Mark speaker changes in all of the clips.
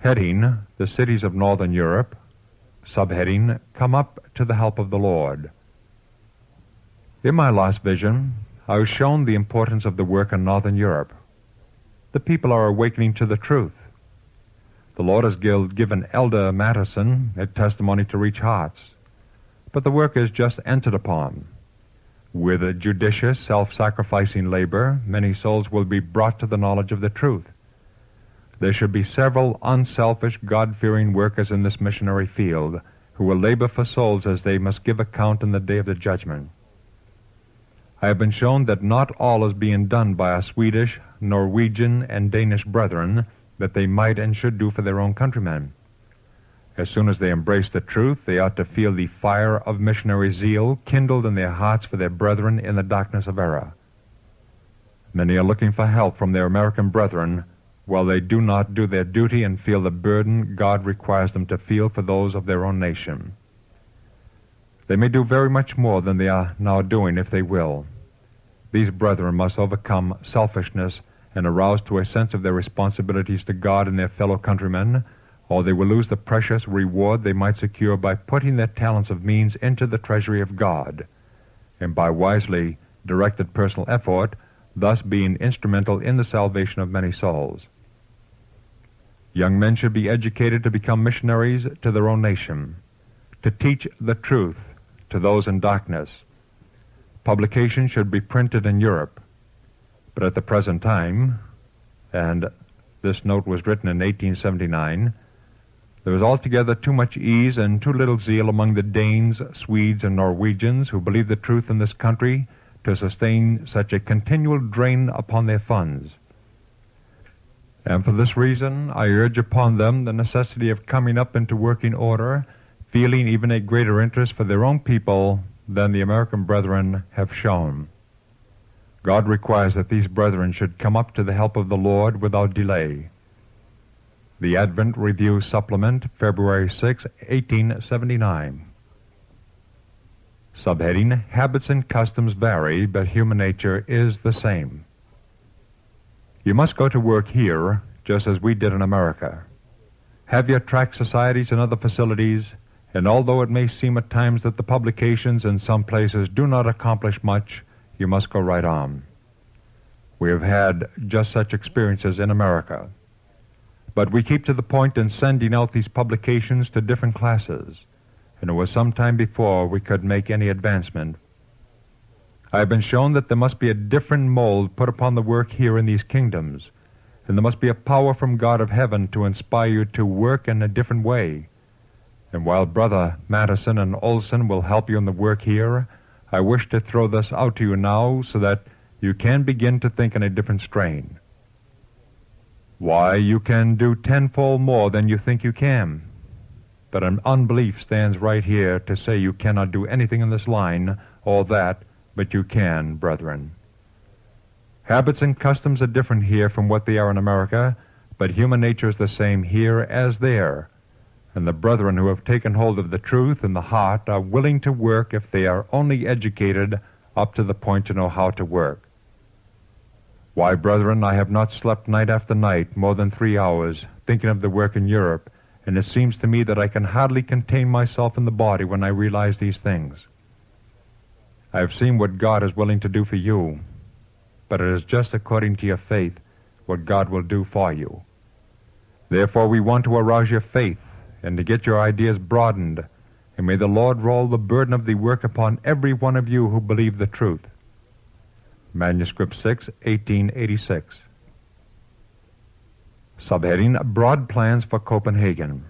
Speaker 1: Heading, The Cities of Northern Europe. Subheading, Come Up to the Help of the Lord. In my last vision, I was shown the importance of the work in Northern Europe. The people are awakening to the truth. The Lord has given Elder Matteson a testimony to reach hearts, but the work is just entered upon. With a judicious, self-sacrificing labor, many souls will be brought to the knowledge of the truth. There should be several unselfish, God-fearing workers in this missionary field who will labor for souls as they must give account in the day of the judgment. I have been shown that not all is being done by our Swedish, Norwegian, and Danish brethren that they might and should do for their own countrymen. As soon as they embrace the truth, they ought to feel the fire of missionary zeal kindled in their hearts for their brethren in the darkness of error. Many are looking for help from their American brethren, while they do not do their duty and feel the burden God requires them to feel for those of their own nation. They may do very much more than they are now doing if they will. These brethren must overcome selfishness and arouse to a sense of their responsibilities to God and their fellow countrymen, or they will lose the precious reward they might secure by putting their talents of means into the treasury of God, and by wisely directed personal effort, thus being instrumental in the salvation of many souls. Young men should be educated to become missionaries to their own nation, to teach the truth to those in darkness. Publications should be printed in Europe, but at the present time, and this note was written in 1879, there is altogether too much ease and too little zeal among the Danes, Swedes, and Norwegians who believe the truth in this country to sustain such a continual drain upon their funds. And for this reason, I urge upon them the necessity of coming up into working order, feeling even a greater interest for their own people than the American brethren have shown. God requires that these brethren should come up to the help of the Lord without delay. The Advent Review Supplement, February 6, 1879. Subheading, Habits and customs vary, but human nature is the same. You must go to work here, just as we did in America. Have your tract societies and other facilities, and although it may seem at times that the publications in some places do not accomplish much, you must go right on. We have had just such experiences in America. But we keep to the point in sending out these publications to different classes, and it was some time before we could make any advancement. I have been shown that there must be a different mold put upon the work here in these kingdoms, and there must be a power from God of heaven to inspire you to work in a different way. And while Brother Matteson and Olson will help you in the work here, I wish to throw this out to you now so that you can begin to think in a different strain. Why, you can do tenfold more than you think you can. But an unbelief stands right here to say you cannot do anything in this line or that, but you can, brethren. Habits and customs are different here from what they are in America, but human nature is the same here as there. And the brethren who have taken hold of the truth in the heart are willing to work if they are only educated up to the point to know how to work. Why, brethren, I have not slept night after night more than 3 hours thinking of the work in Europe, and it seems to me that I can hardly contain myself in the body when I realize these things. I have seen what God is willing to do for you, but it is just according to your faith what God will do for you. Therefore, we want to arouse your faith and to get your ideas broadened, and may the Lord roll the burden of the work upon every one of you who believe the truth. Manuscript 6, 1886. Subheading, Broad Plans for Copenhagen.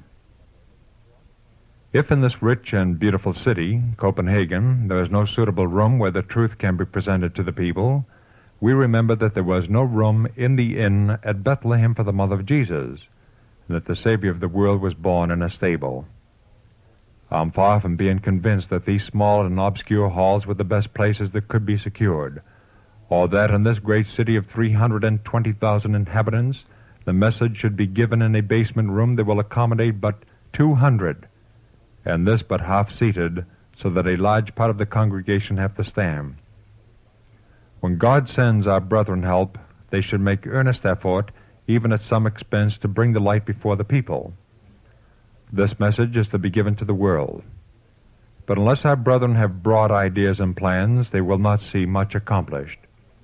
Speaker 1: If in this rich and beautiful city, Copenhagen, there is no suitable room where the truth can be presented to the people, we remember that there was no room in the inn at Bethlehem for the mother of Jesus, and that the Savior of the world was born in a stable. I'm far from being convinced that these small and obscure halls were the best places that could be secured, or that in this great city of 320,000 inhabitants, the message should be given in a basement room that will accommodate but 200, and this but half-seated, so that a large part of the congregation have to stand. When God sends our brethren help, they should make earnest effort, even at some expense, to bring the light before the people. This message is to be given to the world. But unless our brethren have broad ideas and plans, they will not see much accomplished.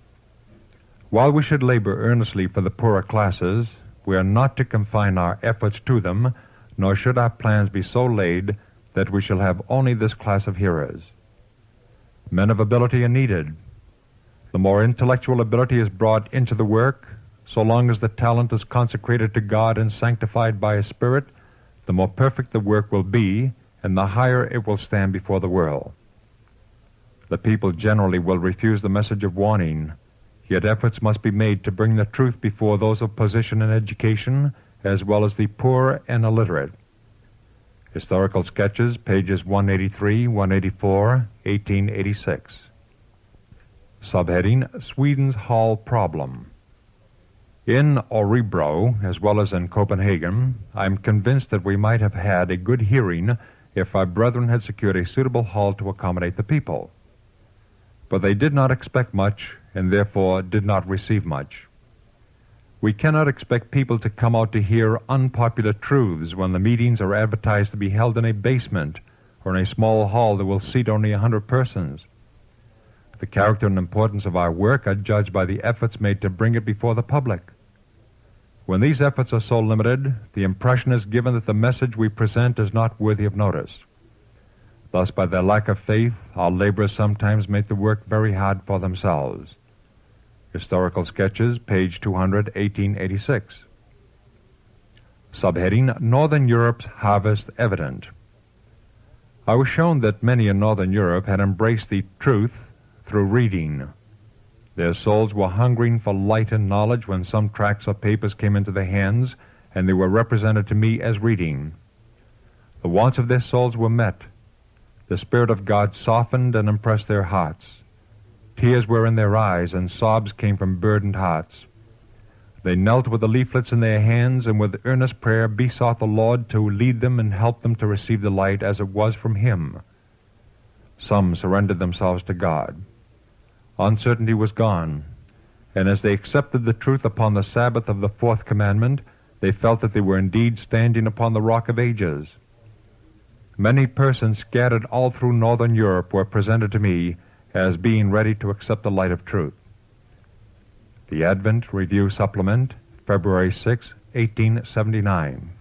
Speaker 1: While we should labor earnestly for the poorer classes, we are not to confine our efforts to them, nor should our plans be so laid that we shall have only this class of hearers. Men of ability are needed. The more intellectual ability is brought into the work, so long as the talent is consecrated to God and sanctified by His Spirit, the more perfect the work will be, and the higher it will stand before the world. The people generally will refuse the message of warning, yet efforts must be made to bring the truth before those of position and education, as well as the poor and illiterate. Historical Sketches, pages 183, 184, 1886. Subheading, Sweden's Hall Problem. In Örebro, as well as in Copenhagen, I am convinced that we might have had a good hearing if our brethren had secured a suitable hall to accommodate the people. But they did not expect much, and therefore did not receive much. We cannot expect people to come out to hear unpopular truths when the meetings are advertised to be held in a basement or in a small hall that will seat only 100 persons. The character and importance of our work are judged by the efforts made to bring it before the public. When these efforts are so limited, the impression is given that the message we present is not worthy of notice. Thus, by their lack of faith, our laborers sometimes make the work very hard for themselves. Historical Sketches, page 200, 1886. Subheading, Northern Europe's Harvest Evident. I was shown that many in Northern Europe had embraced the truth through reading. Their souls were hungering for light and knowledge when some tracts or papers came into their hands, and they were represented to me as reading. The wants of their souls were met. The Spirit of God softened and impressed their hearts. Tears were in their eyes, and sobs came from burdened hearts. They knelt with the leaflets in their hands, and with earnest prayer besought the Lord to lead them and help them to receive the light as it was from Him. Some surrendered themselves to God. Uncertainty was gone, and as they accepted the truth upon the Sabbath of the fourth commandment, they felt that they were indeed standing upon the Rock of Ages. Many persons scattered all through Northern Europe were presented to me as being ready to accept the light of truth. The Advent Review Supplement, February 6, 1879.